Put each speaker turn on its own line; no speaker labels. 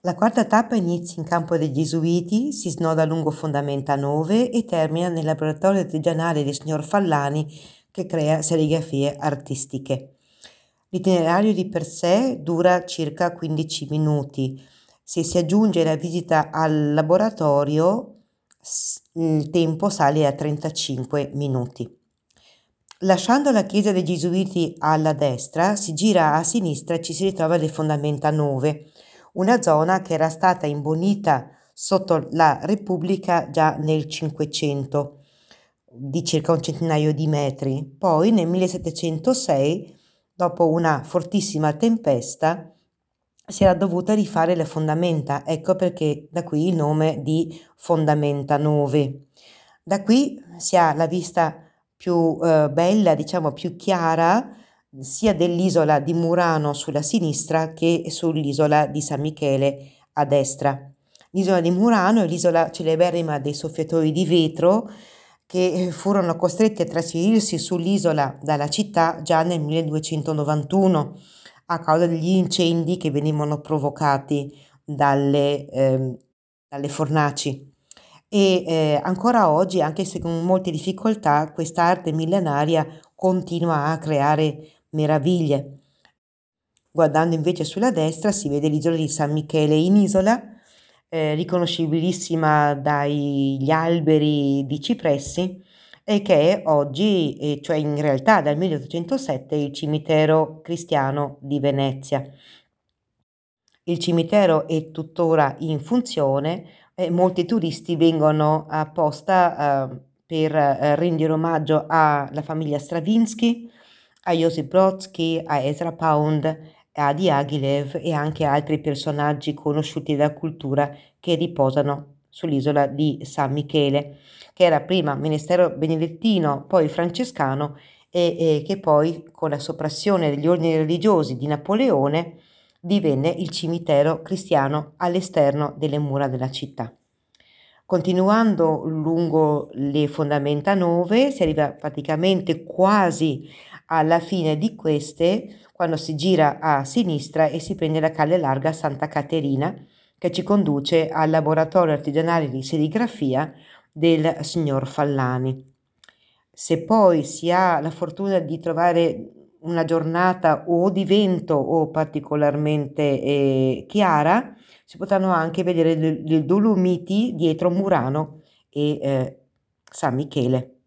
La quarta tappa inizia in campo dei Gesuiti, si snoda lungo Fondamenta 9 e termina nel laboratorio artigianale del signor Fallani che crea serigrafie artistiche. L'itinerario di per sé dura circa 15 minuti. Se si aggiunge la visita al laboratorio, il tempo sale a 35 minuti. Lasciando la chiesa dei Gesuiti alla destra, si gira a sinistra e ci si ritrova le Fondamenta 9, una zona che era stata imbonita sotto la Repubblica già nel 500, di circa un centinaio di metri. Poi nel 1706, dopo una fortissima tempesta, si era dovuta rifare le fondamenta, ecco perché da qui il nome di Fondamenta 9. Da qui si ha la vista più bella, diciamo più chiara, sia dell'isola di Murano sulla sinistra che sull'isola di San Michele a destra. L'isola di Murano è l'isola celeberrima dei soffiatori di vetro che furono costretti a trasferirsi sull'isola dalla città già nel 1291 a causa degli incendi che venivano provocati dalle fornaci. E ancora oggi, anche se con molte difficoltà, questa arte millenaria continua a creare meraviglie. Guardando invece sulla destra si vede l'isola di San Michele in isola, riconoscibilissima dagli alberi di cipressi e che è oggi, cioè in realtà dal 1807, il cimitero cristiano di Venezia. Il cimitero è tuttora in funzione e molti turisti vengono apposta per rendere omaggio alla famiglia Stravinsky, a Josip Brodsky, a Ezra Pound, a Diaghilev e anche altri personaggi conosciuti dalla cultura che riposano sull'isola di San Michele, che era prima ministero benedettino, poi francescano e che poi con la soppressione degli ordini religiosi di Napoleone divenne il cimitero cristiano all'esterno delle mura della città. Continuando lungo le fondamenta 9 si arriva praticamente quasi alla fine di queste quando si gira a sinistra e si prende la calle larga Santa Caterina che ci conduce al laboratorio artigianale di serigrafia del signor Fallani. Se poi si ha la fortuna di trovare una giornata o di vento o particolarmente chiara, si potranno anche vedere le Dolomiti dietro Murano e San Michele.